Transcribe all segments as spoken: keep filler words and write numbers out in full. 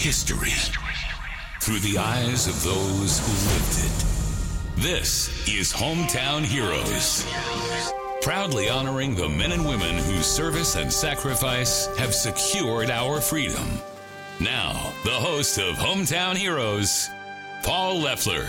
history through the eyes of those who lived it. This is Hometown Heroes, proudly honoring the men and women whose service and sacrifice have secured our freedom. Now, the host of Hometown Heroes, Paul Leffler.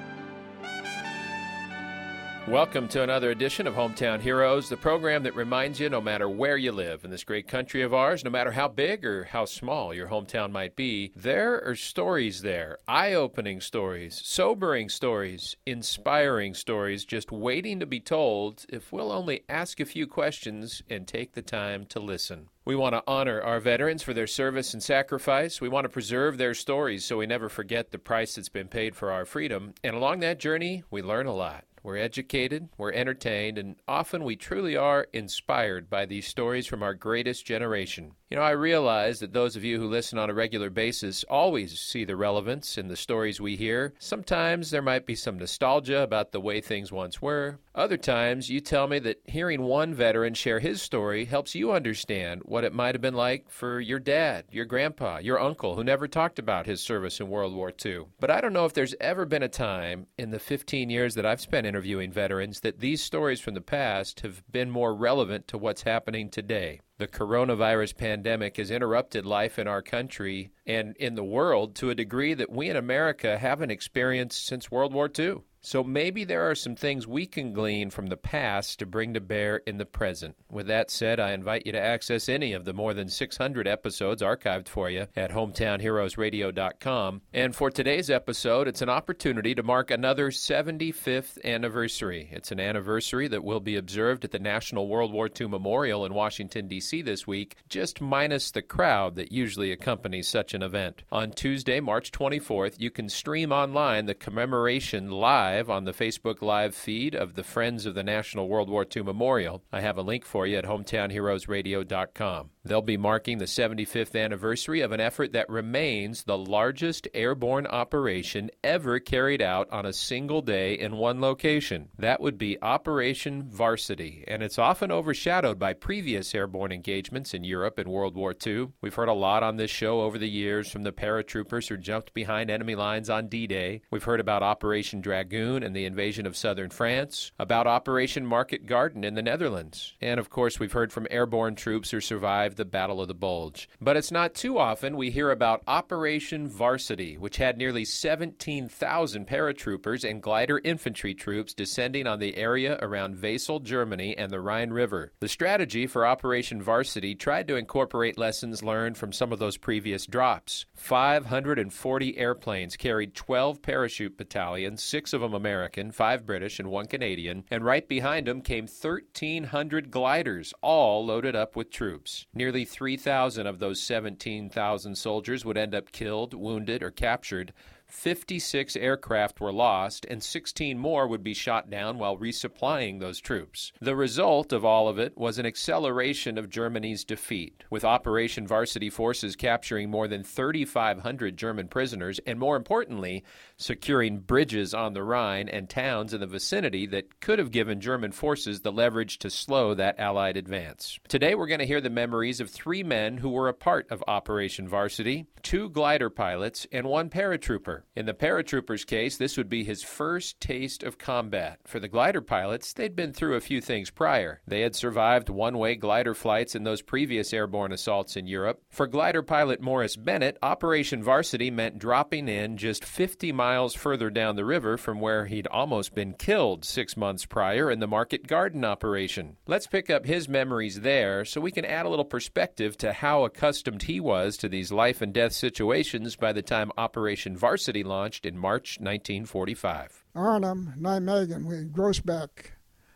Welcome to another edition of Hometown Heroes, the program that reminds you no matter where you live in this great country of ours, no matter how big or how small your hometown might be, there are stories there, eye-opening stories, sobering stories, inspiring stories, just waiting to be told if we'll only ask a few questions and take the time to listen. We want to honor our veterans for their service and sacrifice. We want to preserve their stories so we never forget the price that's been paid for our freedom. And along that journey, we learn a lot. We're educated, we're entertained, and often we truly are inspired by these stories from our greatest generation. You know, I realize that those of you who listen on a regular basis always see the relevance in the stories we hear. Sometimes there might be some nostalgia about the way things once were. Other times you tell me that hearing one veteran share his story helps you understand what it might have been like for your dad, your grandpa, your uncle who never talked about his service in World War Two. But I don't know if there's ever been a time in the fifteen years that I've spent interviewing veterans that these stories from the past have been more relevant to what's happening today. The coronavirus pandemic has interrupted life in our country and in the world to a degree that we in America haven't experienced since World War Two. So maybe there are some things we can glean from the past to bring to bear in the present. With that said, I invite you to access any of the more than six hundred episodes archived for you at hometown heroes radio dot com. And for today's episode, it's an opportunity to mark another seventy-fifth anniversary. It's an anniversary that will be observed at the National World War Two Memorial in Washington, D C this week, just minus the crowd that usually accompanies such an event. On Tuesday, March twenty-fourth, you can stream online the commemoration live on the Facebook Live feed of the Friends of the National World War Two Memorial. I have a link for you at hometown heroes radio dot com. They'll be marking the seventy-fifth anniversary of an effort that remains the largest airborne operation ever carried out on a single day in one location. That would be Operation Varsity, and it's often overshadowed by previous airborne engagements in Europe in World War Two. We've heard a lot on this show over the years from the paratroopers who jumped behind enemy lines on D-Day. We've heard about Operation Dragoon and the invasion of southern France, about Operation Market Garden in the Netherlands, and of course we've heard from airborne troops who survived the Battle of the Bulge. But it's not too often we hear about Operation Varsity, which had nearly seventeen thousand paratroopers and glider infantry troops descending on the area around Wesel, Germany, and the Rhine River. The strategy for Operation Varsity tried to incorporate lessons learned from some of those previous drops. five hundred forty airplanes carried twelve parachute battalions, six of them American, five British, and one Canadian, and right behind them came thirteen hundred gliders, all loaded up with troops. Nearly three thousand of those seventeen thousand soldiers would end up killed, wounded, or captured. fifty-six aircraft were lost, and sixteen more would be shot down while resupplying those troops. The result of all of it was an acceleration of Germany's defeat, with Operation Varsity forces capturing more than thirty-five hundred German prisoners, and more importantly, securing bridges on the Rhine and towns in the vicinity that could have given German forces the leverage to slow that Allied advance. Today we're going to hear the memories of three men who were a part of Operation Varsity, two glider pilots, and one paratrooper. In the paratrooper's case, this would be his first taste of combat. For the glider pilots, they'd been through a few things prior. They had survived one-way glider flights in those previous airborne assaults in Europe. For glider pilot Morris Bennett, Operation Varsity meant dropping in just fifty miles further down the river from where he'd almost been killed six months prior in the Market Garden operation. Let's pick up his memories there so we can add a little perspective to how accustomed he was to these life-and-death situations by the time Operation Varsity launched in March nineteen forty-five. Arnhem, Nijmegen, we Groesbeck,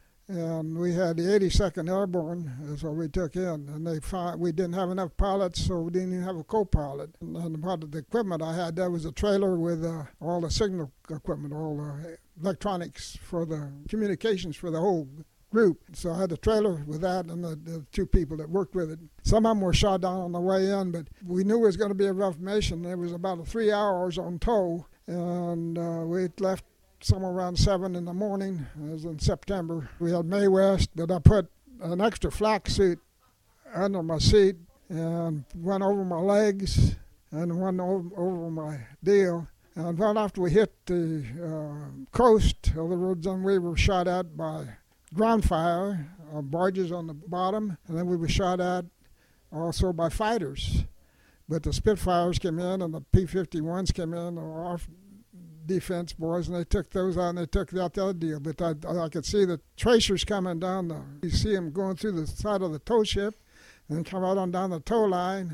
and we had the eighty-second Airborne is what we took in, and they found we didn't have enough pilots, so we didn't even have a co-pilot. And, and part of the equipment I had, there was a trailer with uh, all the signal equipment, all the electronics for the communications for the whole group. So I had a trailer with that and the, the two people that worked with it. Some of them were shot down on the way in, but we knew it was going to be a rough mission. It was about three hours on tow, and uh, we left somewhere around seven in the morning. It was in September. We had Mae West, but I put an extra flak suit under my seat and went over my legs and one over, over my deal. And right after we hit the uh, coast, in other words, then we were shot at by ground fire, uh, barges on the bottom, and then we were shot at also by fighters. But the Spitfires came in and the P fifty-ones came in, our defense boys, and they took those out and they took out the other deal. But I, I could see the tracers coming down the, you see them going through the side of the tow ship and then come right on down the tow line.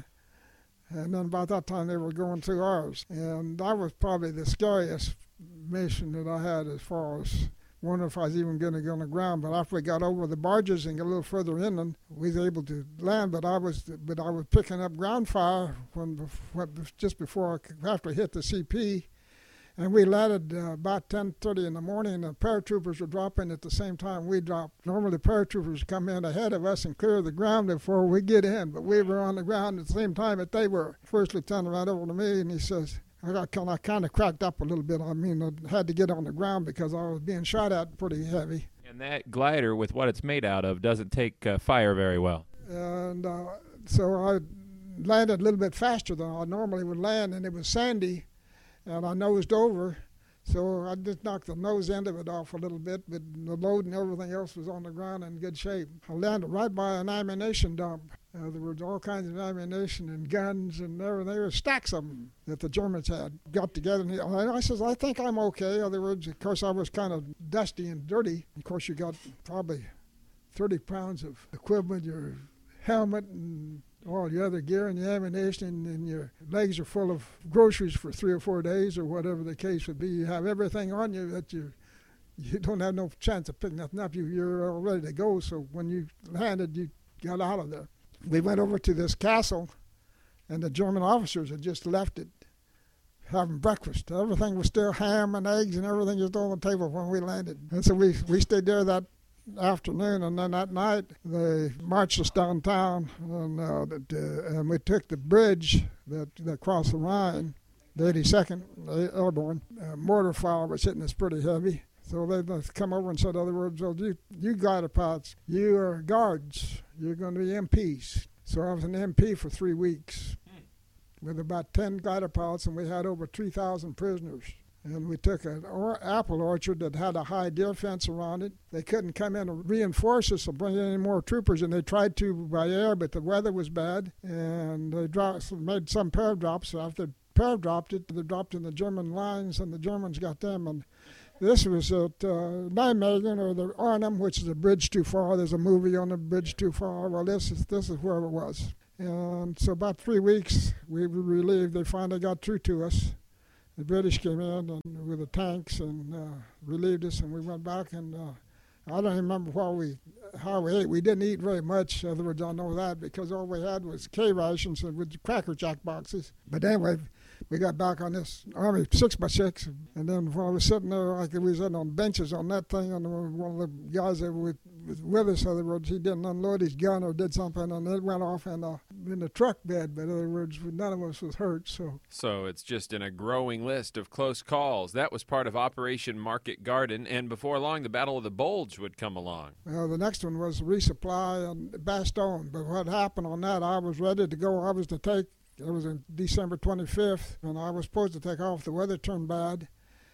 And then about that time they were going through ours. And that was probably the scariest mission that I had as far as wondering if I was even going to go on the ground. But after we got over the barges and got a little further inland, we was able to land. But I was but I was picking up ground fire when, when just before I, after I hit the C P. And we landed uh, about ten thirty in the morning, and the paratroopers were dropping at the same time we dropped. Normally the paratroopers come in ahead of us and clear the ground before we get in, but we were on the ground at the same time that they were. First lieutenant ran over to me, and he says, I got kind of, kind of cracked up a little bit. I mean, I had to get on the ground because I was being shot at pretty heavy. And that glider, with what it's made out of, doesn't take uh, fire very well. And uh, so I landed a little bit faster than I normally would land, and it was sandy. And I nosed over, so I just knocked the nose end of it off a little bit, but the load and everything else was on the ground in good shape. I landed right by an ammunition dump. Uh, there was all kinds of ammunition and guns and everything. There were stacks of them that the Germans had got together. And he, I says, I think I'm okay. In other words, of course, I was kind of dusty and dirty. Of course, you got probably thirty pounds of equipment, your helmet and all the other gear and the ammunition, and your legs are full of groceries for three or four days or whatever the case would be. You have everything on you that you you don't have no chance of picking nothing up. You, you're all ready to go, so when you landed, you got out of there. We went over to this castle, and the German officers had just left it, having breakfast. Everything was still ham and eggs and everything just on the table when we landed. And so we, we stayed there that afternoon, and then that night they marched us downtown, and, uh, the, and we took the bridge that, that crossed the Rhine. The eighty-second Airborne uh, mortar fire was hitting us pretty heavy. So they come over and said, in other words, well, you, you glider pilots, you are guards, you're going to be M Ps. So I was an M P for three weeks with about ten glider pilots, and we had over three thousand prisoners. And we took an or- apple orchard that had a high deer fence around it. They couldn't come in and reinforce us or bring in any more troopers, and they tried to by air, but the weather was bad. And they dropped, made some paradrops. After they paradropped it, they dropped in the German lines, and the Germans got them. And this was at uh, Nijmegen, or the Arnhem, which is a bridge too far. There's a movie on the bridge too far. Well, this is this is where it was. And so about three weeks, we were relieved. They finally got through to us. The British came in and with the tanks and uh, relieved us, and we went back. And uh, I don't even remember how we how we ate. We didn't eat very much. In other words, I know that because all we had was K rations and with Cracker Jack boxes. But anyway, we got back on this Army six by six, and then while I was sitting there, like we was sitting on benches on that thing, and one of the guys that was with us, in other words, he didn't unload his gun or did something, and it went off in, uh, in the truck bed. But in other words, none of us was hurt. So, so it's just in a growing list of close calls. That was part of Operation Market Garden, and before long, the Battle of the Bulge would come along. Well, the next one was resupply and Bastogne. But what happened on that, I was ready to go. I was to take. It was on December twenty-fifth, and I was supposed to take off. The weather turned bad,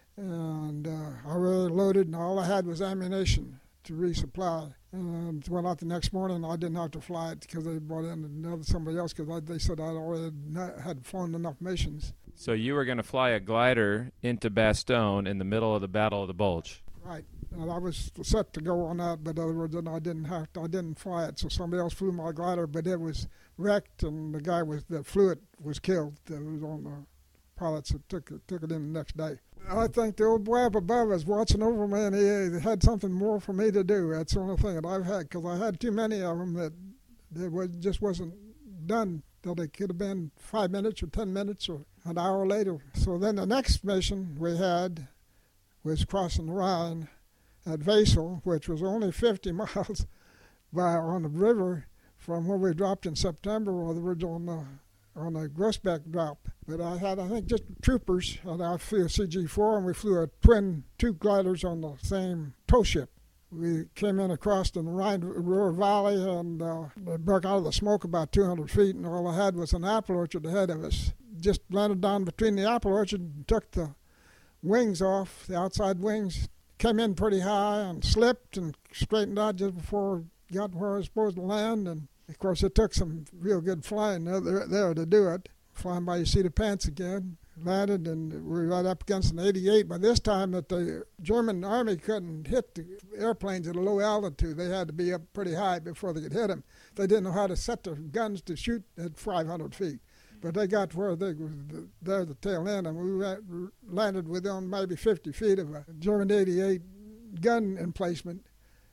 and uh, I really loaded, and all I had was ammunition to resupply. And went out the next morning, I didn't have to fly it because they brought in another somebody else because they said I already had flown enough missions. So you were going to fly a glider into Bastogne in the middle of the Battle of the Bulge. Right. And I was set to go on that, but in other words, I didn't have to, I didn't fly it, so somebody else flew my glider, but it was wrecked, and the guy was, that flew it was killed. It was on the pilots that took it, took it in the next day. I think the old boy up above was watching over me, and he had something more for me to do. That's the only thing that I've had, because I had too many of them that, that was, just wasn't done, that it could have been five minutes or ten minutes or an hour later. So then the next mission we had was crossing the Rhine at Wesel, which was only fifty miles by on the river from where we dropped in September, or the original on the, on the Grossbeck drop. But I had, I think, just troopers, and I flew a C G four, and we flew a twin, two gliders on the same tow ship. We came in across the Rhine Ruhr Valley, and uh, it broke out of the smoke about two hundred feet, and all I had was an apple orchard ahead of us. just landed down between the apple orchard and took the wings off, the outside wings. Came in pretty high and slipped and straightened out just before it got where I was supposed to land. And, of course, it took some real good flying there, there to do it. Flying by your seat of pants again. Landed, and we were right up against an eighty-eight. By this time, that the German army couldn't hit the airplanes at a low altitude. They had to be up pretty high before they could hit them. They didn't know how to set their guns to shoot at five hundred feet. But they got where they were there at the tail end, and we landed within maybe fifty feet of a German eighty-eight gun emplacement.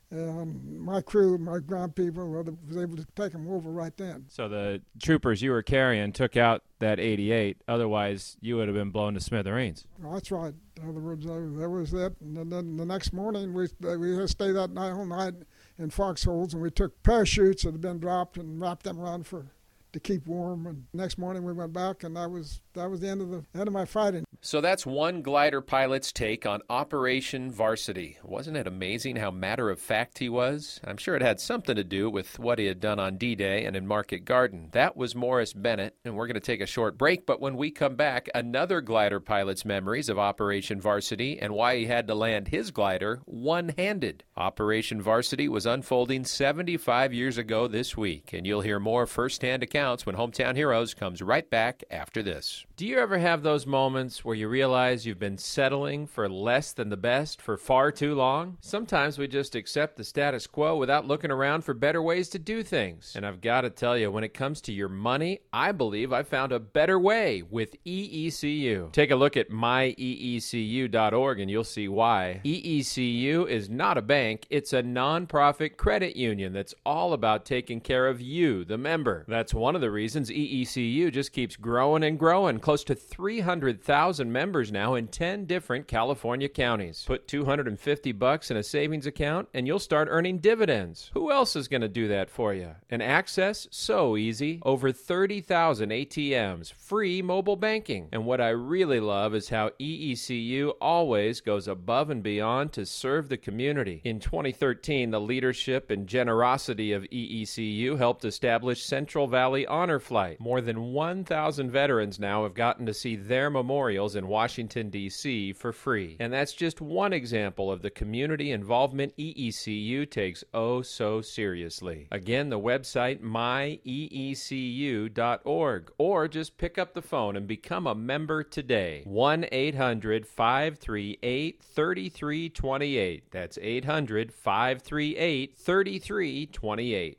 And my crew, my ground people, were was able to take them over right then. So the troopers you were carrying took out that eighty-eight. Otherwise, you would have been blown to smithereens. Well, that's right. In other words, there, there was that. And then the next morning, we we had to stay that night all night in foxholes, and we took parachutes that had been dropped and wrapped them around for to keep warm. And next morning we went back, and that was that was the end of the end of my fighting. So that's one glider pilot's take on Operation Varsity. Wasn't it amazing how matter-of-fact he was? I'm sure it had something to do with what he had done on D-Day and in Market Garden. That was Morris Bennett, and we're going to take a short break, but when we come back, another glider pilot's memories of Operation Varsity and why he had to land his glider one-handed. Operation Varsity was unfolding seventy-five years ago this week, and you'll hear more first-hand accounts when Hometown Heroes comes right back after this. Do you ever have those moments where you realize you've been settling for less than the best for far too long? Sometimes we just accept the status quo without looking around for better ways to do things. And I've got to tell you, when it comes to your money, I believe I found a better way with E E C U. Take a look at my E E C U dot org and you'll see why. E E C U is not a bank, it's a nonprofit credit union that's all about taking care of you, the member. That's one of the reasons E E C U just keeps growing and growing. Close to three hundred thousand members now in ten different California counties. Put two hundred fifty bucks in a savings account and you'll start earning dividends. Who else is going to do that for you? And access? So easy. Over thirty thousand A T Ms. Free mobile banking. And what I really love is how E E C U always goes above and beyond to serve the community. In twenty thirteen, the leadership and generosity of E E C U helped establish Central Valley Honor Flight. More than one thousand veterans now have gotten to see their memorials in Washington, D C for free. And that's just one example of the community involvement E E C U takes oh so seriously. Again, the website my E E C U dot org, or just pick up the phone and become a member today. one eight hundred five three eight three three two eight. That's eight hundred five three eight three three two eight.